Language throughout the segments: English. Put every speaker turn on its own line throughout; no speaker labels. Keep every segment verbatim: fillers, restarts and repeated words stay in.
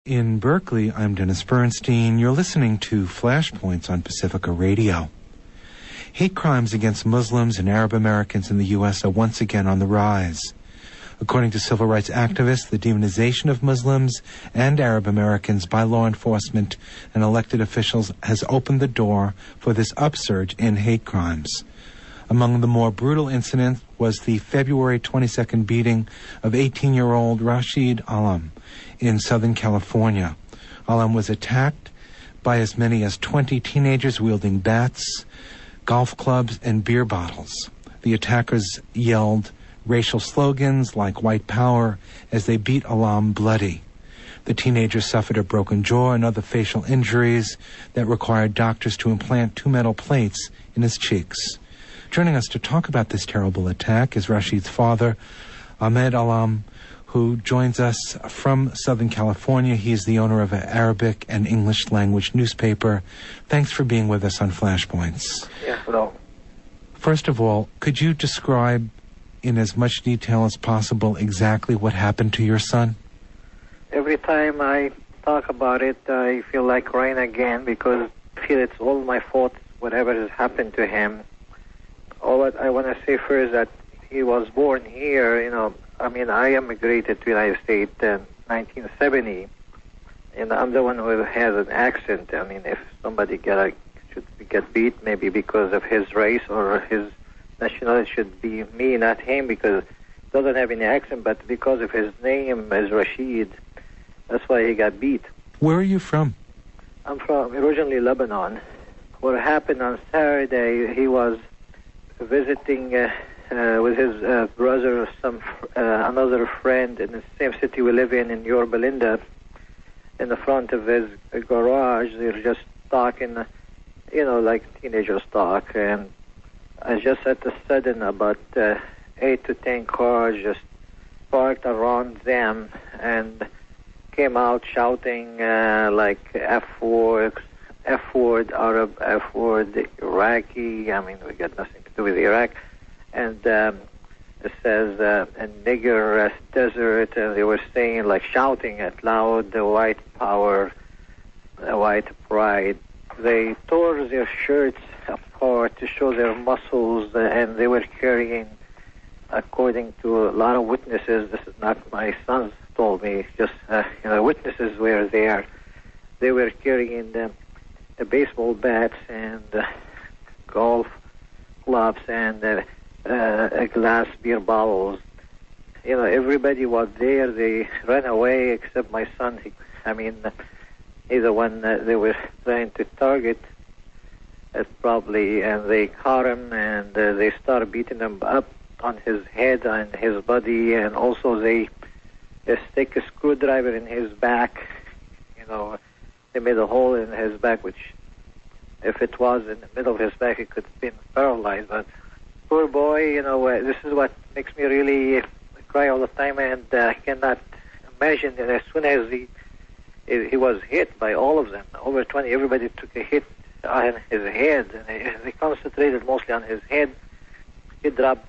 In Berkeley, I'm Dennis Bernstein. You're listening to Flashpoints on Pacifica Radio. Hate crimes against Muslims and Arab Americans in the U S are once again on the rise. According to civil rights activists, the demonization of Muslims and Arab Americans by law enforcement and elected officials has opened the door for this upsurge in hate crimes. Among the more brutal incidents was the February twenty-second beating of eighteen-year-old Rashid Alam in Southern California. Alam was attacked by as many as twenty teenagers wielding bats, golf clubs, and beer bottles. The attackers yelled racial slogans like white power as they beat Alam bloody. The teenager suffered a broken jaw and other facial injuries that required doctors to implant two metal plates in his cheeks. Joining us to talk about this terrible attack is Rashid's father, Ahmed Alam, who joins us from Southern California. He is the owner of an Arabic and English language newspaper. Thanks for being with us on Flashpoints.
Yeah, hello.
First of all, could you describe in as much detail as possible exactly what happened to your son?
Every time I talk about it, I feel like crying again because I feel it's all my fault, whatever has happened to him. All I want to say first that he was born here, you know, I mean, I immigrated to the United States in nineteen seventy, and I'm the one who has an accent. I mean, if somebody get a, should get beat, maybe because of his race or his nationality, should be me, not him, because he doesn't have any accent, but because of his name is Rashid, that's why he got beat.
Where are you from?
I'm from originally Lebanon. What happened on Saturday, he was visiting uh, uh, with his uh, brother, some uh, another friend in the same city we live in, in Yorba Linda. In the front of his uh, garage, they were just talking, uh, you know, like teenagers talk. And I just at the sudden, about uh, eight to ten cars just parked around them and came out shouting uh, like F word, F word, Arab, F word, Iraqi. I mean, we got nothing to do with Iraq. And um, it says uh, a nigger uh, desert, and they were saying, like shouting it loud, the white power, the white pride. They tore their shirts apart to show their muscles, uh, and they were carrying, according to a lot of witnesses, this is not my sons told me, just uh, you know, witnesses were there. They were carrying the, the baseball bats and uh, golf clubs and uh, uh, glass beer bottles. You know, everybody was there. They ran away except my son. He, I mean, he's the one that they were trying to target. Uh, probably, and they caught him, and uh, they started beating him up on his head and his body, and also they, they stick a screwdriver in his back. You know, they made a hole in his back, which, if it was in the middle of his back, he could have been paralyzed. But poor boy, you know, uh, this is what makes me really cry all the time, and uh, I cannot imagine that as soon as he he was hit by all of them, over twenty, everybody took a hit on his head, and they concentrated mostly on his head. He dropped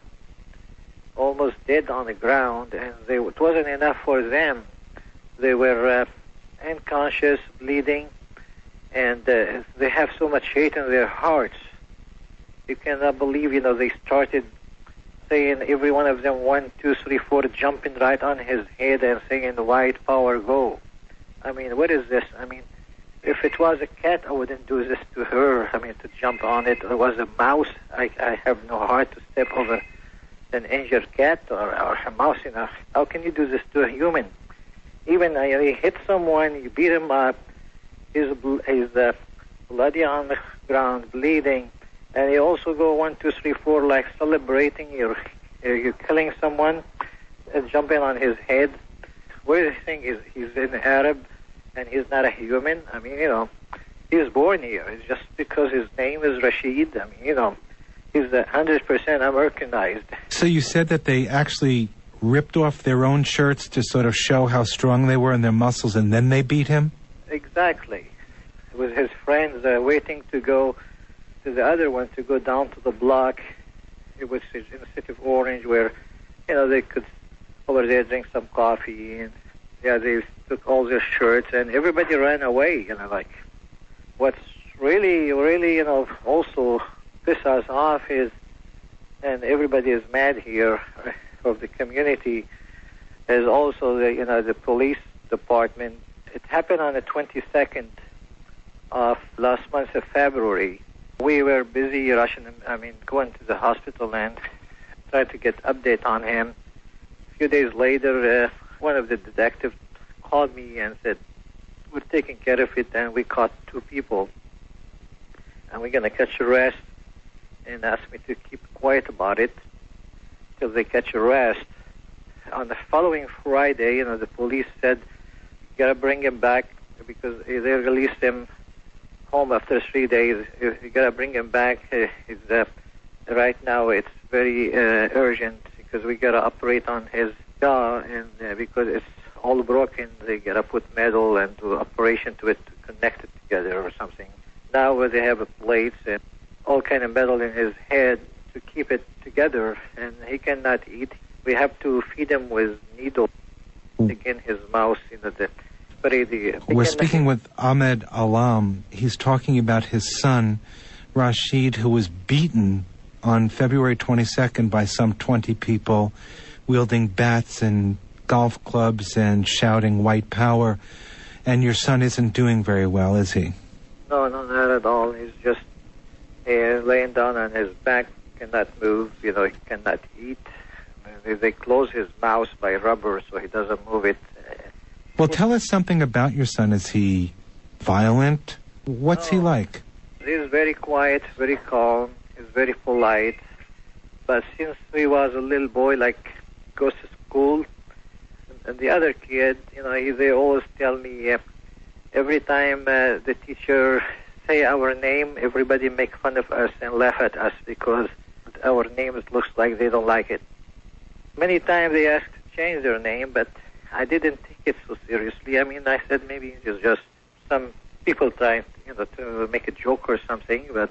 almost dead on the ground, and they, it wasn't enough for them. They were uh, unconscious, bleeding, and uh, they have so much hate in their hearts. You cannot believe, you know, they started saying, every one of them, one, two, three, four, jumping right on his head and saying, white power, go. I mean, what is this? I mean, if it was a cat, I wouldn't do this to her. I mean, to jump on it. If it was a mouse, I, I have no heart to step over an injured cat or, or a mouse. You know, how can you do this to a human? Even uh, you hit someone, you beat him up, he's, he's uh, bloody on the ground, bleeding, and you also go one, two, three, four, like celebrating. You're you're killing someone, uh, jumping on his head. What do you think? Is he's an Arab? And he's not a human. I mean, you know, he was born here. It's just because his name is Rashid. I mean, you know, he's one hundred percent Americanized.
So you said that they actually ripped off their own shirts to sort of show how strong they were in their muscles, and then they beat him?
Exactly. With his friends uh, waiting to go to the other one, to go down to the block. It was in the city of Orange, where, you know, they could over there drink some coffee and Yeah, they took all their shirts, and everybody ran away. You know, like what's really, really, you know, also piss us off is, and everybody is mad here of the community, is also the, you know, the police department. It happened on the twenty-second of last month of February. We were busy rushing him, I mean, going to the hospital and trying to get update on him. A few days later, uh, one of the detectives called me and said, we're taking care of it, and we caught two people, and we're going to catch arrest, and asked me to keep quiet about it till they catch arrest. On the following Friday, you know, the police said, you got to bring him back because they released him home after three days. You got to bring him back. It's, uh, right now it's very uh, urgent because we got to operate on his jaw, and uh, because it's all broken, they got to put metal and do operation to it to connect it together or something. Now uh, they have a plates and all kind of metal in his head to keep it together, and he cannot eat. We have to feed him with needles in his mouth, you know, the spray the...
We're speaking with Ahmed Alam. He's talking about his son, Rashid, who was beaten on February twenty-second by some twenty people wielding bats and golf clubs and shouting white power. And your son isn't doing very well, is he?
No, no, not at all. He's just uh, laying down on his back, cannot move, you know, he cannot eat. They, they close his mouth by rubber so he doesn't move it.
Well, tell us something about your son. Is he violent? What's
no,
he like?
He's very quiet, very calm. He's very polite. But since he was a little boy, like, goes to school, and the other kid, you know, he, they always tell me uh, every time uh, the teacher say our name, everybody make fun of us and laugh at us because our names looks like they don't like it. Many times they asked to change their name, but I didn't take it so seriously. I mean, I said maybe it's just some people trying, you know, to make a joke or something, but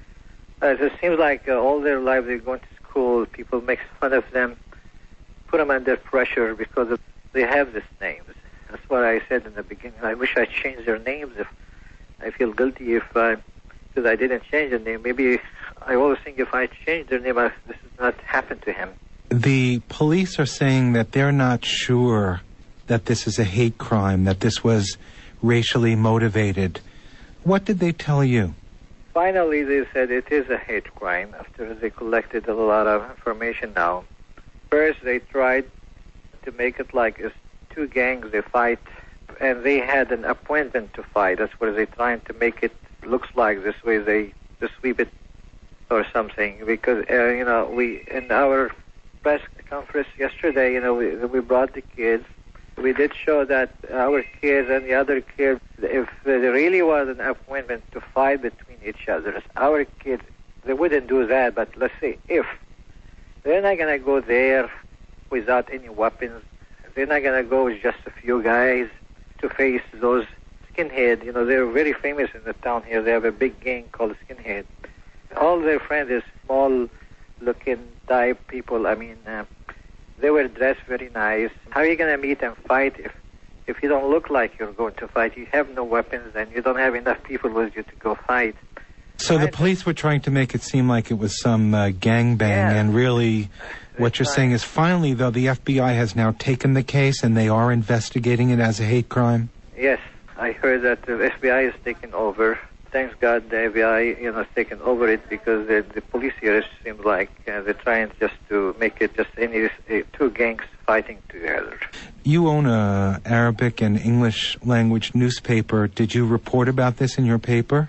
uh, it seems like uh, all their life they're going to school, people make fun of them, put them under pressure because of, they have these names. That's what I said in the beginning. I wish I changed their names. If I feel guilty if I, because I didn't change the name. Maybe I always think if I change their name, I, this has not happened to him.
The police are saying that they're not sure that this is a hate crime, that this was racially motivated. What did they tell you?
Finally, they said it is a hate crime after they collected a lot of information now. First, they tried to make it like it's two gangs, they fight, and they had an appointment to fight. That's what they're trying to make it looks like. This way they just sweep it or something. Because, uh, you know, we, in our press conference yesterday, you know, we, we brought the kids. We did show that our kids and the other kids, if there really was an appointment to fight between each other, our kids, they wouldn't do that. But let's say if, they're not going to go there without any weapons. They're not going to go with just a few guys to face those skinhead. You know, they're very famous in the town here. They have a big gang called Skinhead. All their friends are small-looking type people. I mean, uh, they were dressed very nice. How are you going to meet and fight if, if you don't look like you're going to fight? You have no weapons and you don't have enough people with you to go fight.
So the police were trying to make it seem like it was some uh, gangbang,
yeah.
and really what
They're
you're
trying.
saying is finally, though, the F B I has now taken the case and they are investigating it as a hate crime?
Yes, I heard that the F B I is taking over. Thanks God the F B I, you know, has taken over it because the, the police here seems like uh, they're trying just to make it just any uh, two gangs fighting together.
You own a Arabic and English language newspaper. Did you report about this in your paper?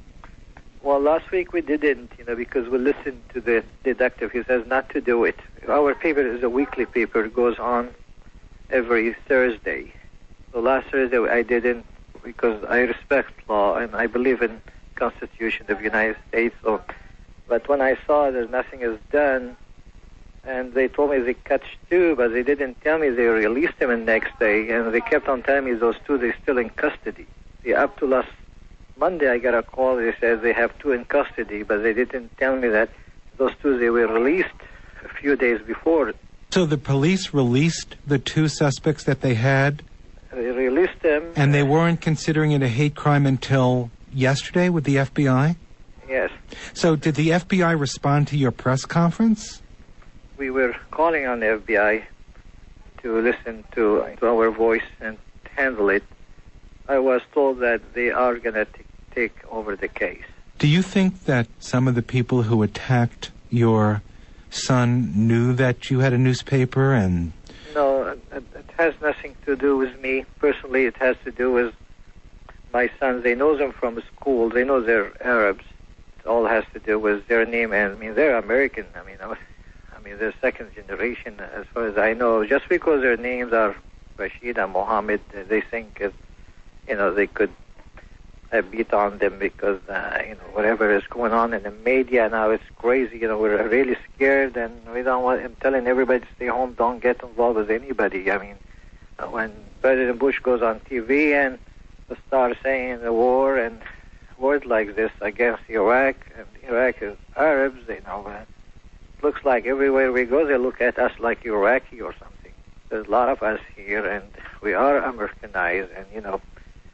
Well, last week we didn't, you know, because we listened to the detective. He says not to do it. Our paper is a weekly paper. It goes on every Thursday. So last Thursday I didn't because I respect law and I believe in Constitution of the United States. So, but when I saw that nothing is done, and they told me they catch two, but they didn't tell me they released them the next day, and they kept on telling me those two, they're still in custody. See, up to last Monday I got a call, they said they have two in custody, but they didn't tell me that those two, they were released a few days before.
So the police released the two suspects that they had
they released him.
And they weren't considering it a hate crime until yesterday with the F B I?
Yes.
So did the F B I respond to your press conference?
We were calling on the F B I to listen to, to our voice and handle it. I was told that they are going to take over the case.
Do you think that some of the people who attacked your son knew that you had a newspaper and...
No, it, it has nothing to do with me. Personally, it has to do with my sons. They know them from school. They know they're Arabs. It all has to do with their name. And I mean, they're American. I mean, I mean, they're second generation, as far as I know. Just because their names are Rashid and Mohammed, they think, it, you know, they could uh, beat on them because, uh, you know, whatever is going on in the media now, it's crazy. You know, we're really scared, and we don't want. I'm telling everybody to stay home. Don't get involved with anybody. I mean, uh, when President Bush goes on T V and starts saying the war and words like this against Iraq, and Iraq is Arabs, you know. Uh, looks like everywhere we go, they look at us like Iraqi or something. There's a lot of us here, and we are Americanized, and, you know,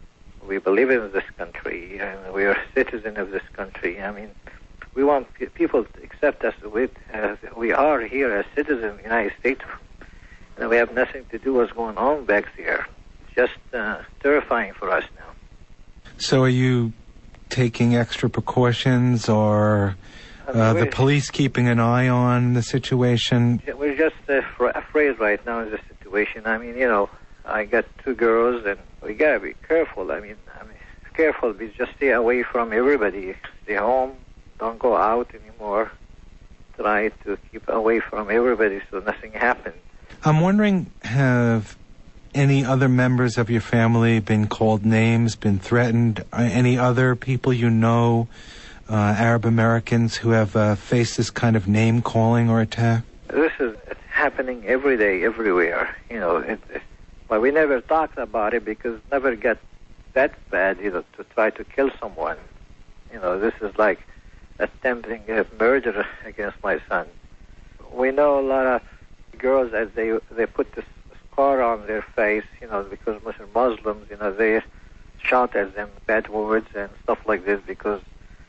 we believe in this country, and we are citizens of this country. I mean, we want p- people to accept us with, as we are here as citizens of the United States, and we have nothing to do with what's going on back there. It's just uh, terrifying for us now.
So are you taking extra precautions, or... Uh, the police keeping an eye on the situation?
We're just uh, fr- afraid right now in this situation. I mean, you know, I got two girls, and we gotta be careful. I mean, I mean, careful. We just stay away from everybody. Stay home. Don't go out anymore. Try to keep away from everybody so nothing happens.
I'm wondering, have any other members of your family been called names, been threatened? Any other people you know? Uh, Arab Americans who have uh, faced this kind of name-calling or attack?
This is it's happening every day, everywhere. You know, it, it, well, we never talked about it because it never got that bad, you know, to try to kill someone. You know, this is like attempting a murder against my son. We know a lot of girls, as they they put this scar on their face, you know, because Muslims, you know, they shout at them bad words and stuff like this because,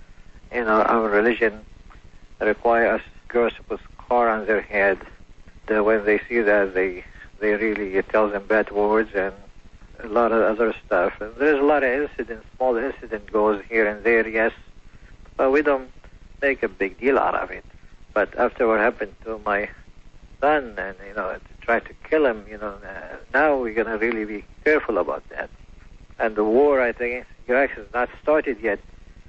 you know, our religion requires girls to put scar on their head. That when they see that, they they really it tells them bad words and a lot of other stuff. And there's a lot of incidents, small incident goes here and there, yes, but we don't make a big deal out of it. But after what happened to my son, and you know, to try to kill him, you know, uh, now we're gonna really be careful about that. And the war, I think, Iraq has not started yet.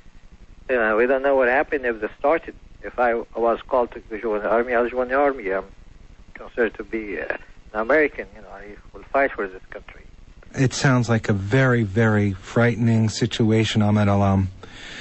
You know, we don't know what happened if they started. If I was called to join the army, I'll join the army. I'm considered to be uh, an American. You know, I will fight for this country.
It sounds like a very, very frightening situation, Ahmed Alam.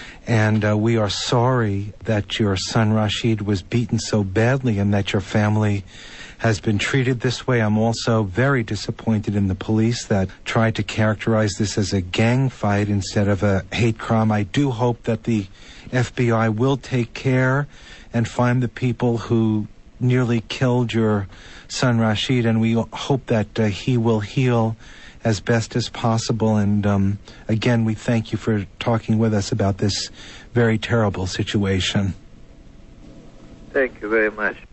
And uh, we are sorry that your son Rashid was beaten so badly and that your family has been treated this way. I'm also very disappointed in the police that tried to characterize this as a gang fight instead of a hate crime. I do hope that the F B I will take care and find the people who nearly killed your son Rashid, and we hope that uh, he will heal as best as possible. And um, again, we thank you for talking with us about this very terrible situation.
Thank you very much.